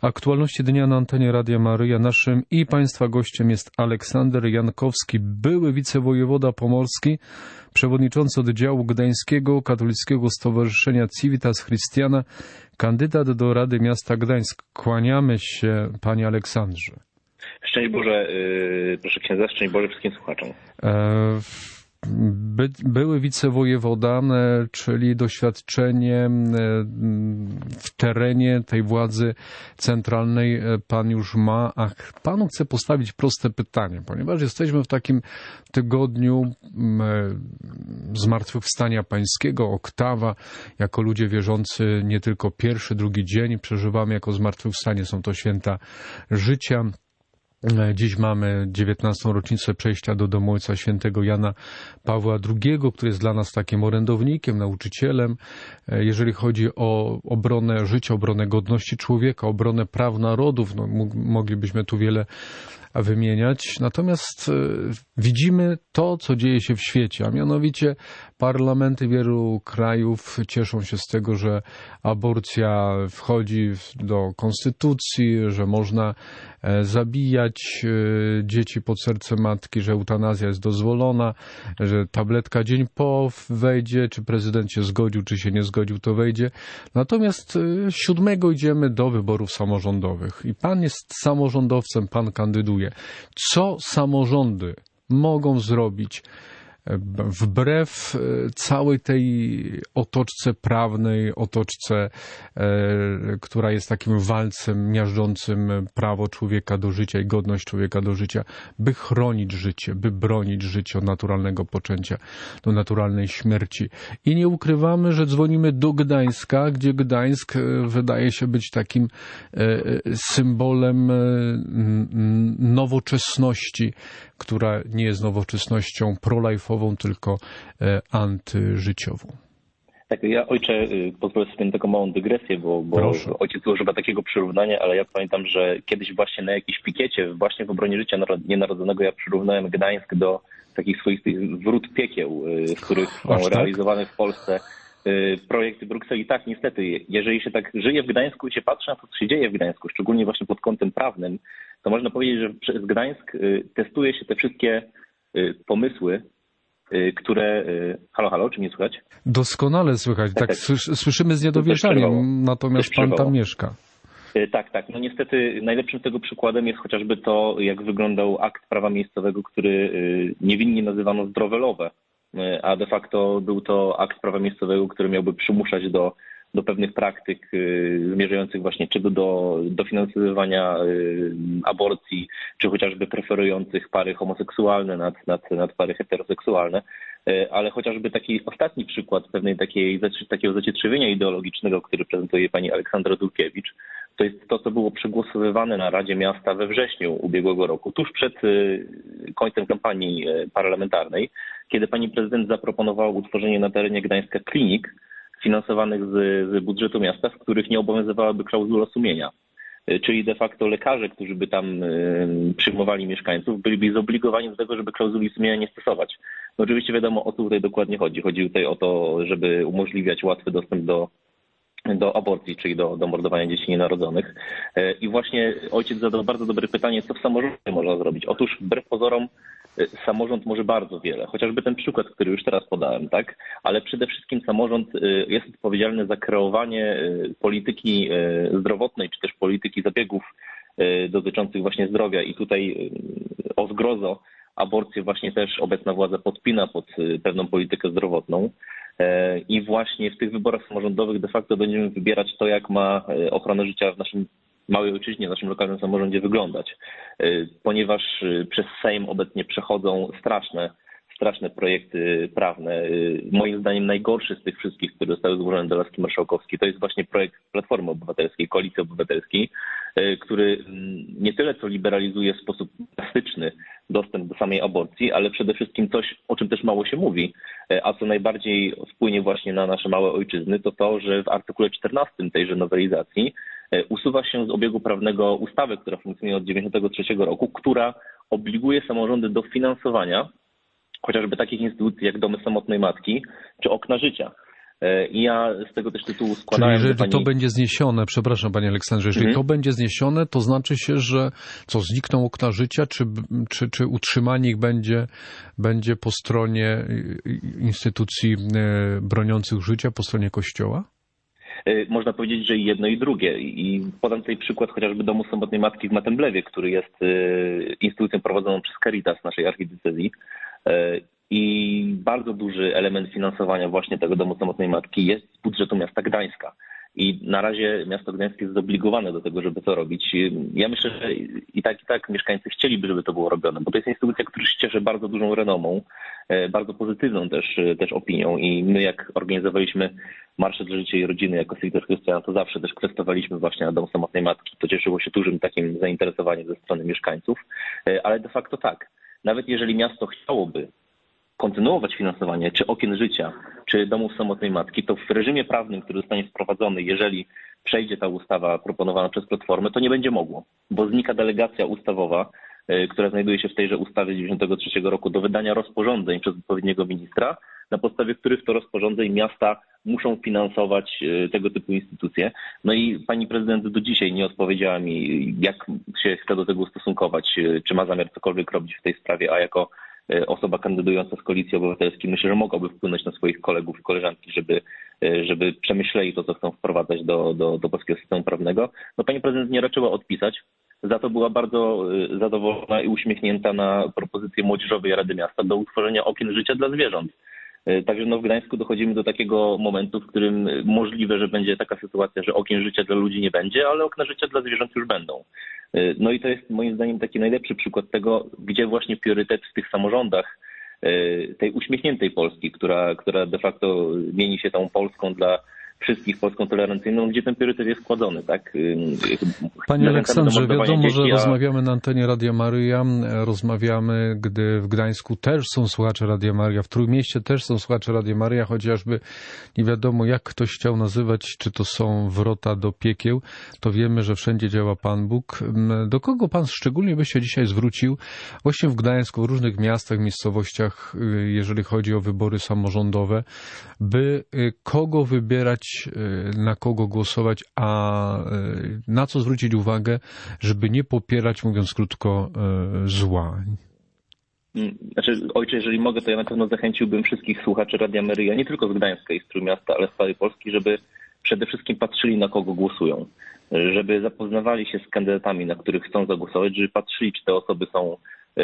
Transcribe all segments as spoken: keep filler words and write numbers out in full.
Aktualności dnia na antenie Radia Maryja. Naszym i Państwa gościem jest Aleksander Jankowski, były wicewojewoda pomorski, przewodniczący oddziału gdańskiego Katolickiego Stowarzyszenia Civitas Christiana, kandydat do Rady Miasta Gdańsk. Kłaniamy się, panie Aleksandrze. Szczęść Boże, yy, proszę księdza, szczęść Boże wszystkim słuchaczom. E, By, były wicewojewoda, czyli doświadczenie w terenie tej władzy centralnej pan już ma, a panu chcę postawić proste pytanie, ponieważ jesteśmy w takim tygodniu zmartwychwstania pańskiego, oktawa, jako ludzie wierzący nie tylko pierwszy, drugi dzień przeżywamy jako zmartwychwstanie, są to święta życia. Dziś mamy dziewiętnastą rocznicę przejścia do domu Ojca Świętego Jana Pawła drugiego, który jest dla nas takim orędownikiem, nauczycielem, jeżeli chodzi o obronę życia, obronę godności człowieka, obronę praw narodów. No, moglibyśmy tu wiele wymieniać. Natomiast widzimy to, co dzieje się w świecie, a mianowicie parlamenty wielu krajów cieszą się z tego, że aborcja wchodzi do konstytucji, że można zabijać dzieci pod serce matki, że eutanazja jest dozwolona, że tabletka dzień po wejdzie, czy prezydent się zgodził, czy się nie zgodził, to wejdzie. Natomiast siódmego idziemy do wyborów samorządowych i pan jest samorządowcem, pan kandyduje. Co samorządy mogą zrobić wbrew całej tej otoczce prawnej, otoczce, która jest takim walcem miażdżącym prawo człowieka do życia i godność człowieka do życia, by chronić życie, by bronić życia od naturalnego poczęcia do naturalnej śmierci. I nie ukrywamy, że dzwonimy do Gdańska, gdzie Gdańsk wydaje się być takim symbolem nowoczesności, która nie jest nowoczesnością pro-life'ową, tylko antyżyciową. Tak, ja ojcze pozwolę sobie na taką małą dygresję, bo, bo ojciec używa takiego przyrównania, ale ja pamiętam, że kiedyś właśnie na jakiejś pikiecie, właśnie w obronie życia nienarodzonego, ja przyrównałem Gdańsk do takich swoich tych wrót piekieł, z których są Aż realizowane w Polsce projekty Brukseli. Tak, niestety, jeżeli się tak żyje w Gdańsku i się patrzy na to, co się dzieje w Gdańsku, szczególnie właśnie pod kątem prawnym, to można powiedzieć, że przez Gdańsk testuje się te wszystkie pomysły, które... Halo, halo, czy mnie słychać? Doskonale słychać, tak, tak, tak. Słyszymy z niedowierzaniem, natomiast pan tam mieszka. Tak, tak. No niestety najlepszym tego przykładem jest chociażby to, jak wyglądał akt prawa miejscowego, który niewinnie nazywano zdrowelowe, a de facto był to akt prawa miejscowego, który miałby przymuszać do do pewnych praktyk zmierzających właśnie czy do dofinansowywania aborcji, czy chociażby preferujących pary homoseksualne nad, nad, nad pary heteroseksualne. Ale chociażby taki ostatni przykład pewnej takiej, takiego zacietrzewienia ideologicznego, który prezentuje pani Aleksandra Dulkiewicz, to jest to, co było przegłosowywane na Radzie Miasta we wrześniu ubiegłego roku, tuż przed końcem kampanii parlamentarnej, kiedy pani prezydent zaproponowała utworzenie na terenie Gdańska klinik finansowanych z, z budżetu miasta, w których nie obowiązywałaby klauzula sumienia. Czyli de facto lekarze, którzy by tam y, przyjmowali mieszkańców, byliby zobligowani do tego, żeby klauzuli sumienia nie stosować. No oczywiście wiadomo, o co tutaj dokładnie chodzi. Chodzi tutaj o to, żeby umożliwiać łatwy dostęp do, do aborcji, czyli do, do mordowania dzieci nienarodzonych. Y, I właśnie ojciec zadał bardzo dobre pytanie, co w samorządzie można zrobić. Otóż wbrew pozorom samorząd może bardzo wiele, chociażby ten przykład, który już teraz podałem, tak? Ale przede wszystkim samorząd jest odpowiedzialny za kreowanie polityki zdrowotnej, czy też polityki zabiegów dotyczących właśnie zdrowia i tutaj o zgrozo aborcję właśnie też obecna władza podpina pod pewną politykę zdrowotną i właśnie w tych wyborach samorządowych de facto będziemy wybierać to, jak ma ochrona życia w naszym małej ojczyźnie, w naszym lokalnym samorządzie wyglądać, ponieważ przez Sejm obecnie przechodzą straszne, straszne projekty prawne. Moim zdaniem najgorszy z tych wszystkich, które zostały złożone do laski marszałkowskiej, to jest właśnie projekt Platformy Obywatelskiej, Koalicji Obywatelskiej, który nie tyle co liberalizuje w sposób drastyczny dostęp do samej aborcji, ale przede wszystkim coś, o czym też mało się mówi, a co najbardziej wpłynie właśnie na nasze małe ojczyzny, to to, że w artykule czternastym tejże nowelizacji usuwa się z obiegu prawnego ustawę, która funkcjonuje od dziewięćdziesiątego trzeciego roku, która obliguje samorządy do finansowania chociażby takich instytucji jak domy samotnej matki czy okna życia. I ja z tego też tytułu składałem... Czyli jeżeli pani... to będzie zniesione, przepraszam panie Aleksandrze, jeżeli mhm. to będzie zniesione, to znaczy się, że co, znikną okna życia, czy, czy, czy utrzymanie ich będzie, będzie po stronie instytucji broniących życia, po stronie Kościoła? Można powiedzieć, że i jedno i drugie. I podam tutaj przykład chociażby Domu Samotnej Matki w Matemblewie, który jest instytucją prowadzoną przez Caritas naszej archidiecezji. I bardzo duży element finansowania właśnie tego Domu Samotnej Matki jest z budżetu miasta Gdańska. I na razie miasto Gdańskie jest zobligowane do tego, żeby to robić. Ja myślę, że i tak, i tak mieszkańcy chcieliby, żeby to było robione, bo to jest instytucja, która się cieszy bardzo dużą renomą, bardzo pozytywną też, też opinią. I my jak organizowaliśmy Marsze dla Życia i Rodziny jako Sector Christian, to zawsze też kwestowaliśmy właśnie na Dom Samotnej Matki. To cieszyło się dużym takim zainteresowaniem ze strony mieszkańców. Ale de facto tak, nawet jeżeli miasto chciałoby kontynuować finansowanie czy okien życia, czy domów samotnej matki, to w reżimie prawnym, który zostanie wprowadzony, jeżeli przejdzie ta ustawa proponowana przez Platformę, to nie będzie mogło, bo znika delegacja ustawowa, która znajduje się w tejże ustawie z dziewięćdziesiątego trzeciego roku do wydania rozporządzeń przez odpowiedniego ministra, na podstawie których to rozporządzeń miasta muszą finansować tego typu instytucje. No i pani prezydent do dzisiaj nie odpowiedziała mi, jak się chce do tego ustosunkować, czy ma zamiar cokolwiek robić w tej sprawie, a jako osoba kandydująca z Koalicji Obywatelskiej myślę, że mogłaby wpłynąć na swoich kolegów i koleżanki, żeby, żeby przemyśleli to, co chcą wprowadzać do, do, do polskiego systemu prawnego. No pani prezydent nie raczyła odpisać, za to była bardzo zadowolona i uśmiechnięta na propozycję Młodzieżowej Rady Miasta do utworzenia okien życia dla zwierząt. Także no w Gdańsku dochodzimy do takiego momentu, w którym możliwe, że będzie taka sytuacja, że okien życia dla ludzi nie będzie, ale okna życia dla zwierząt już będą. No i to jest moim zdaniem taki najlepszy przykład tego, gdzie właśnie priorytet w tych samorządach tej uśmiechniętej Polski, która, która de facto mieni się tą Polską dla wszystkich, Polską tolerancyjną, gdzie ten priorytet jest kładziony, tak? Panie Aleksandrze, wiadomo, że rozmawiamy na antenie Radia Maryja, rozmawiamy, gdy w Gdańsku też są słuchacze Radia Maryja, w Trójmieście też są słuchacze Radia Maryja, chociażby nie wiadomo, jak ktoś chciał nazywać, czy to są wrota do piekieł, to wiemy, że wszędzie działa Pan Bóg. Do kogo Pan szczególnie by się dzisiaj zwrócił, właśnie w Gdańsku, w różnych miastach, miejscowościach, jeżeli chodzi o wybory samorządowe, by kogo wybierać, na kogo głosować, a na co zwrócić uwagę, żeby nie popierać, mówiąc krótko, zła? Znaczy, ojcze, jeżeli mogę, to ja na pewno zachęciłbym wszystkich słuchaczy Radia Maryja, nie tylko z Gdańska i z Trójmiasta, ale z całej Polski, żeby przede wszystkim patrzyli, na kogo głosują. Żeby zapoznawali się z kandydatami, na których chcą zagłosować, żeby patrzyli, czy te osoby są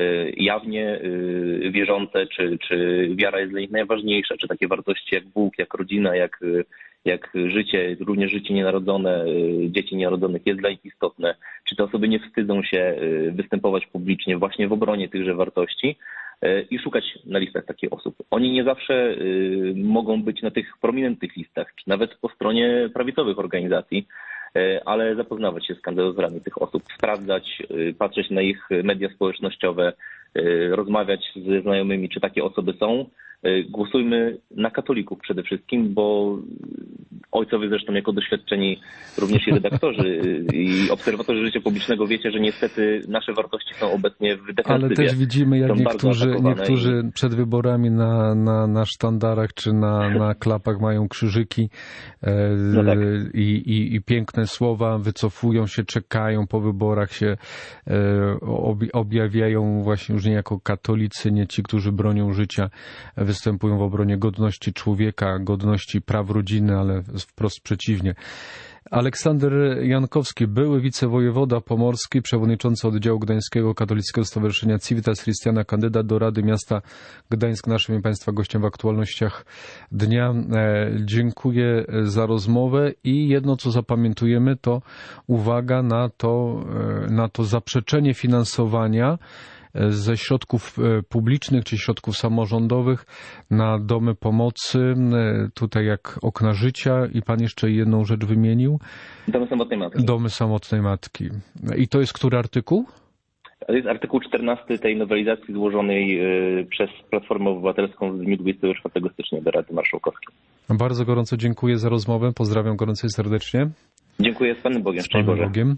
jawnie wierzące, czy, czy wiara jest dla nich najważniejsza, czy takie wartości jak Bóg, jak rodzina, jak, jak życie, również życie nienarodzone, dzieci nienarodzonych jest dla nich istotne, czy te osoby nie wstydzą się występować publicznie właśnie w obronie tychże wartości i szukać na listach takich osób. Oni nie zawsze mogą być na tych prominentnych listach, czy nawet po stronie prawicowych organizacji, ale zapoznawać się z kandydaturami tych osób, sprawdzać, patrzeć na ich media społecznościowe, rozmawiać ze znajomymi, czy takie osoby są. Głosujmy na katolików przede wszystkim, bo ojcowie zresztą jako doświadczeni również i redaktorzy i obserwatorzy życia publicznego wiecie, że niestety nasze wartości są obecnie w defensywie. Ale też widzimy, jak niektórzy, niektórzy i... przed wyborami na, na, na sztandarach czy na, na klapach mają krzyżyki e, no tak. i, i, i piękne słowa, wycofują się, czekają po wyborach, się e, ob, objawiają właśnie już nie jako katolicy, nie ci, którzy bronią życia, występują w obronie godności człowieka, godności praw rodziny, ale wprost przeciwnie. Aleksander Jankowski, były wicewojewoda pomorski, przewodniczący oddziału Gdańskiego Katolickiego Stowarzyszenia Civitas Christiana, kandydat do Rady Miasta Gdańsk, naszym Państwa gościem w aktualnościach dnia. Dziękuję za rozmowę i jedno, co zapamiętujemy, to uwaga na to, na to zaprzeczenie finansowania ze środków publicznych czy środków samorządowych na domy pomocy, tutaj jak okna życia i pan jeszcze jedną rzecz wymienił. Domy samotnej matki. Domy samotnej matki. I to jest który artykuł? To jest artykuł czternasty tej nowelizacji złożonej przez Platformę Obywatelską w dniu dwudziestego czwartego stycznia do Rady Marszałkowskiej. Bardzo gorąco dziękuję za rozmowę. Pozdrawiam gorąco i serdecznie. Dziękuję, z Panem Bogiem. Z Panem Bogiem.